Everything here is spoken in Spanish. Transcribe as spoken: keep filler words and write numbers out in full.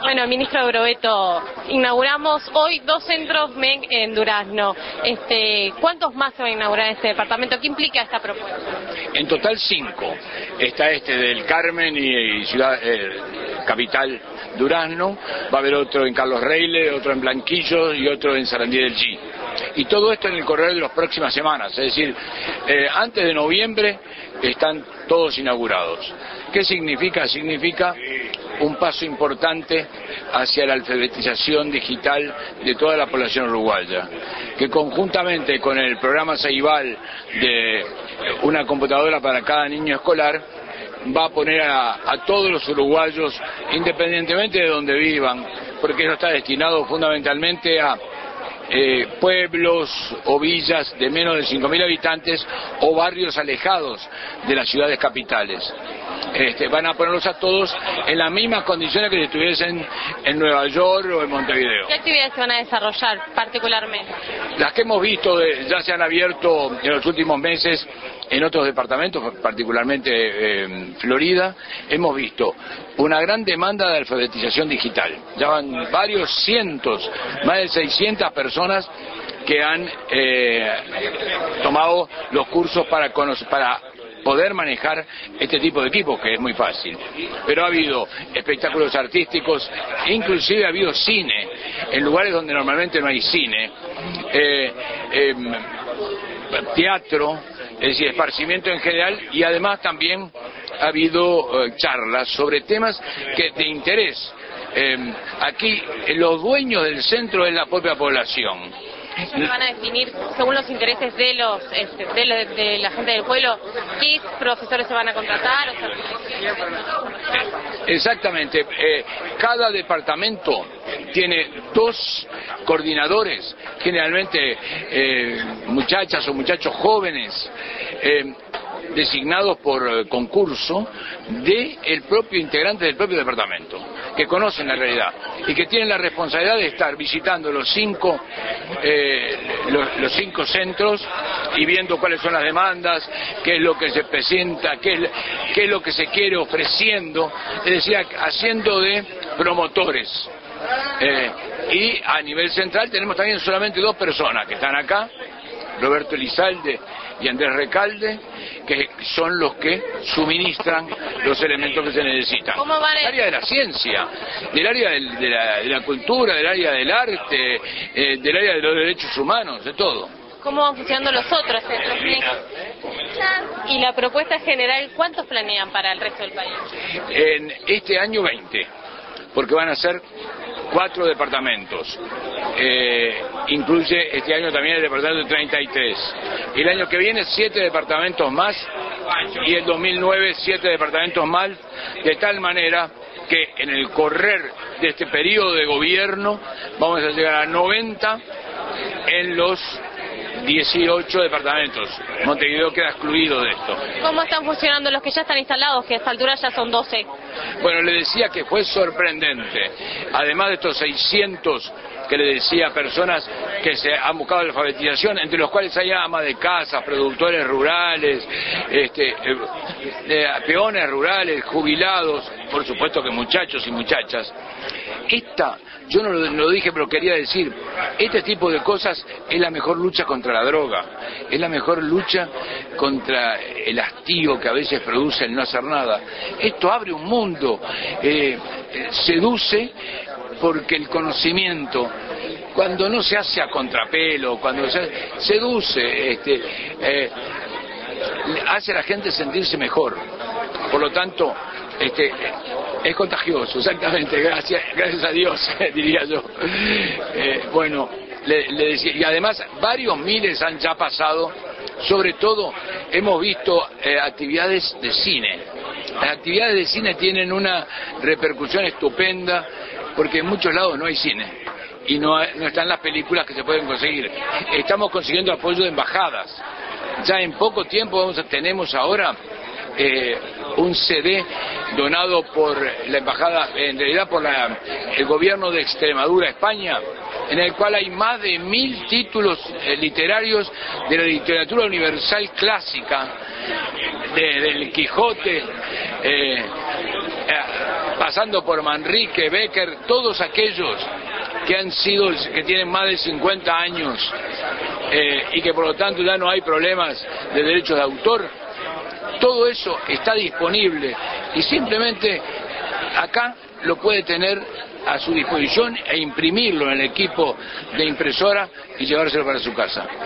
Bueno, ministro Brovetto, inauguramos hoy dos centros M E C en Durazno. Este, ¿Cuántos más se van a inaugurar en este departamento? ¿Qué implica esta propuesta? En total cinco. Está este del Carmen y, y Ciudad eh, Capital Durazno. Va a haber otro en Carlos Reile, otro en Blanquillo y otro en Sarandí del G. Y todo esto en el correr de las próximas semanas. Es decir, eh, antes de noviembre están todos inaugurados. ¿Qué significa? Significa un paso importante hacia la alfabetización digital de toda la población uruguaya, que conjuntamente con el programa Ceibal de una computadora para cada niño escolar va a poner a, a todos los uruguayos, independientemente de donde vivan, porque eso está destinado fundamentalmente a Eh, pueblos o villas de menos de cinco mil habitantes o barrios alejados de las ciudades capitales. Este, van a ponerlos a todos en las mismas condiciones que si estuviesen en Nueva York o en Montevideo. ¿Qué actividades se van a desarrollar particularmente? Las que hemos visto eh, ya se han abierto en los últimos meses en otros departamentos, particularmente en eh, Florida. Hemos visto una gran demanda de alfabetización digital. Ya van varios cientos, más de seiscientas personas que han eh, tomado los cursos para conocer, para poder manejar este tipo de equipos, que es muy fácil. Pero ha habido espectáculos artísticos, inclusive ha habido cine, en lugares donde normalmente no hay cine, eh, eh, teatro, es decir, esparcimiento en general, y además también ha habido eh, charlas sobre temas que de interés. Eh, aquí los dueños del centro es la propia población. Ellos van a definir, según los intereses de los este, de, lo, de la gente del pueblo, qué profesores se van a contratar. O sea, exactamente. Eh, cada departamento tiene dos coordinadores, generalmente eh, muchachas o muchachos jóvenes, eh, designados por eh, concurso del propio integrante del propio departamento, que conocen la realidad y que tienen la responsabilidad de estar visitando los cinco eh, los, los cinco centros y viendo cuáles son las demandas, qué es lo que se presenta, qué es, qué es lo que se quiere ofreciendo, es decir, haciendo de promotores. Eh, y a nivel central tenemos también solamente dos personas que están acá, Roberto Elizalde y Andrés Recalde, que son los que suministran los elementos que se necesitan. ¿Cómo van del área de la ciencia, del área del, de, la, de la cultura, del área del arte, eh, del área de los derechos humanos, de todo. ¿Cómo van funcionando los otros centros? Y la propuesta general, ¿cuántos planean para el resto del país? En este año veinte, porque van a ser cuatro departamentos. Eh, incluye este año también el departamento treinta y tres. El año que viene siete departamentos más y el dos mil nueve siete departamentos más, de tal manera que en el correr de este periodo de gobierno vamos a llegar a noventa en los dieciocho departamentos. Montevideo queda excluido de esto. ¿Cómo están funcionando los que ya están instalados, que a esta altura ya son doce? Bueno, le decía que fue sorprendente. Además de estos seiscientos que le decía, personas que se han buscado la alfabetización, entre los cuales hay amas de casa, productores rurales, este, eh, eh, peones rurales, jubilados, por supuesto que muchachos y muchachas. Esta, yo no lo, no lo dije, pero quería decir, este tipo de cosas es la mejor lucha contra la droga, es la mejor lucha contra el hastío que a veces produce el no hacer nada. Esto abre un mundo, eh, eh, seduce, porque el conocimiento, cuando no se hace a contrapelo, cuando se seduce, este, eh, hace a la gente sentirse mejor. Por lo tanto, este, es contagioso, exactamente, gracias, gracias a Dios, diría yo. Eh, bueno, le, le decía, y además varios miles han ya pasado, sobre todo hemos visto eh, actividades de cine. Las actividades de cine tienen una repercusión estupenda, porque en muchos lados no hay cine y no, hay, no están las películas que se pueden conseguir. Estamos consiguiendo apoyo de embajadas. Ya en poco tiempo vamos a, tenemos ahora eh, un C D donado por la embajada, en realidad por la, el gobierno de Extremadura, España, en el cual hay más de mil títulos eh, literarios de la literatura universal clásica, de, del Quijote, eh, eh, pasando por Manrique, Becker, todos aquellos que han sido, que tienen más de cincuenta años eh, y que por lo tanto ya no hay problemas de derechos de autor, todo eso está disponible y simplemente acá lo puede tener a su disposición e imprimirlo en el equipo de impresora y llevárselo para su casa.